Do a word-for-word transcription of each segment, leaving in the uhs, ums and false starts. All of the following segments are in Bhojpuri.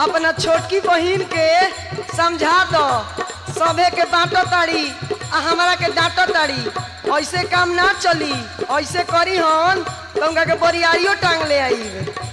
अपना छोटकी बहिन के समझा दो सभे के बांटो ताड़ी आ हमारा के डांटो ताड़ी ऐसे काम ना चली ऐसे करी हन तो उनका के बरियारियों टांग ले आई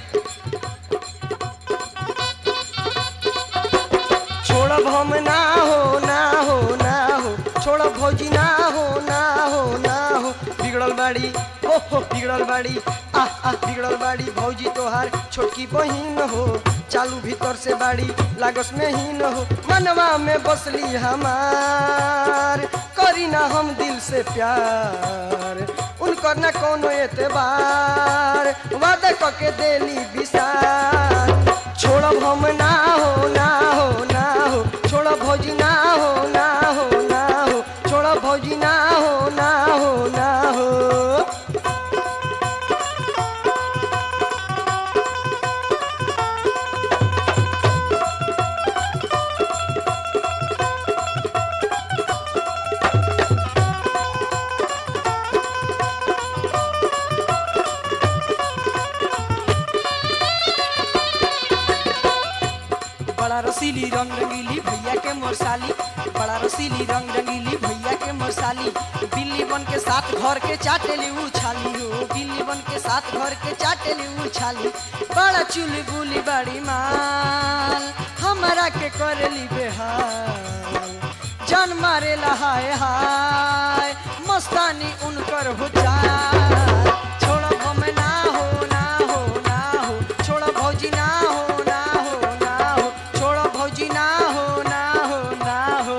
छोड़ब हम ना हो ना हो ना हो छोड़ब भौजी ना हो ना हो ना हो बिगड़ल बाड़ी हो हो बिगड़ल बाड़ी आ आ बिगड़ल बाड़ी भौजी तोहार छोटकी बहिन हो चालू भीतर से बाड़ी लागस में ही न हो मनवा में बसली हमार करी ना हम दिल से प्यार उनकर न कोनो एतबार वादा करके देली विसार छोड़ब हम ना हो ना हो ना हो छोड़ब भौजी ना हो ना हो ना हो छोड़ब भौजी ना हो ना हो ना हो बड़ा रसीली रंग रंगीली भैया के मोरसाली बड़ा रसीली रंग रंगीली भैया के मोरसाली बिल्ली बन के साथ घर के चाटेली उछाली हो बिल्ली बन के साथ घर के चाटेली उछाली बड़ा चुली बुली बड़ी माल हमारा के करेली बेहाल जान मारेला हाय हाय मस्तानी उनकर हो जाए छोड़ब हम ना हो ना हो ना हो छोड़ब भौजी ना हो ना हो ना हो छोड़ब भौजी ना हो ना हो ना हो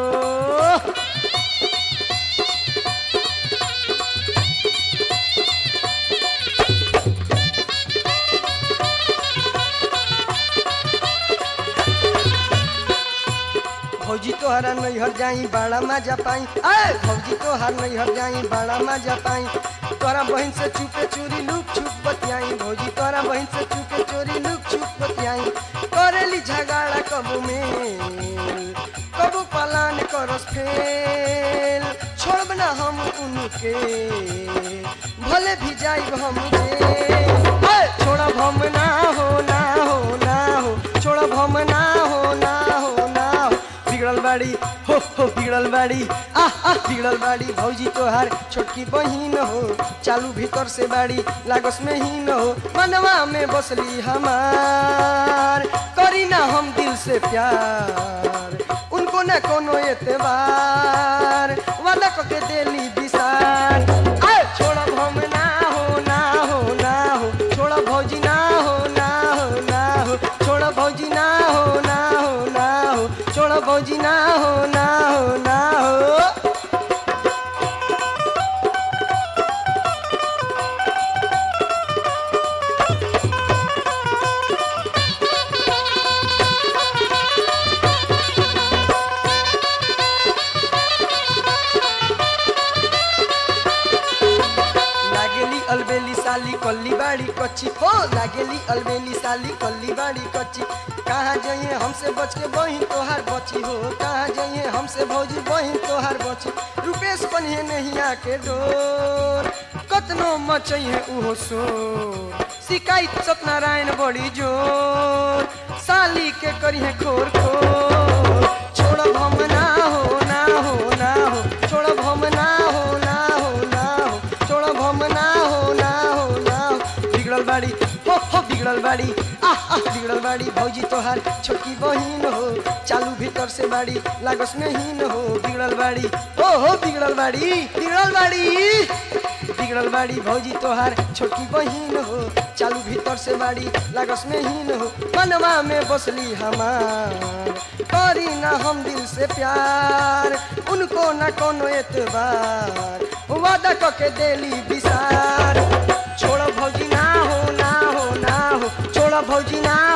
भौजी तोहरा नैहर जाई बड़ा मजा पाई अरे भौजी तोहर नैहर जाई बड़ा मजा पाई तोरा बहन से चुपे चोरी लुक छुप बतियाई भौजी तोरा बहन से चुपे चोरी लुक छुप बतियाई करेली झगड़ा कबू में कबू पलान करस फेल छोड़ब ना हम उनके भले भी जाइब हम छोड़ब हम ना हो ना हो ना हो छोड़ब हम ना हो ना हो ना हो बिगड़ल बाड़ी हो हो बिगड़ल बाड़ी आ आ बिगड़ल बाड़ी भौजी तोहार छोटकी बहिन हो चालू भीतर से बाड़ी लागस में ही न हो मनवा में बसली हमार करी ना हम दिल से प्यार उनको न कोनो एतबार वादा करके देली विसार आए छोड़ब हम ना हो ना हो ना हो छोड़ब भौजी ना हो ना हो ना हो छोड़ब भौजी ना हो ना हो ना हो छोड़ब भौजी ना हो ना हो ना हो अलबेली साली कल्ली बाड़ी कच्ची हो लागेली अलबेली साली कल्ली बाड़ी कच्ची कहाँ जाइए हमसे बच के बहिन तोहार बची हो कहाँ जाइए हमसे भौजी बहिन तोहार बची रुपेश बनिए नहीं आके डोर कतनो मचइए उहो शोर शिकायत सत्यनारायण बड़ी जोर साली के करिए खोर खोर छोड़ब हम ना हो ना हो ना हो छोड़ब हम ना हो ना हो ना हो छोड़ब हम ना हो ना हो ना हो बिगड़ल बाड़ी हो हो बिगड़ल बाड़ी आ आ बिगड़ल बाड़ी भौजी तोहार छोटकी बहिन हो चालू भीतर से बाड़ी लागस में ही न हो बिगड़ल बाड़ी हो हो बिगड़ल बाड़ी बिगड़ल बाड़ी बिगड़ल बाड़ी भौजी तोहार छोटकी बहिन हो चालू भीतर से बाड़ी लागस में ही न हो मनवा में बसली हमार करी ना हम दिल से प्यार उनको ना कोनो एतबार वादा करके देली विसार छोड़ो भौजी ना हो ना हो ना हो छोड़ो भौजी ना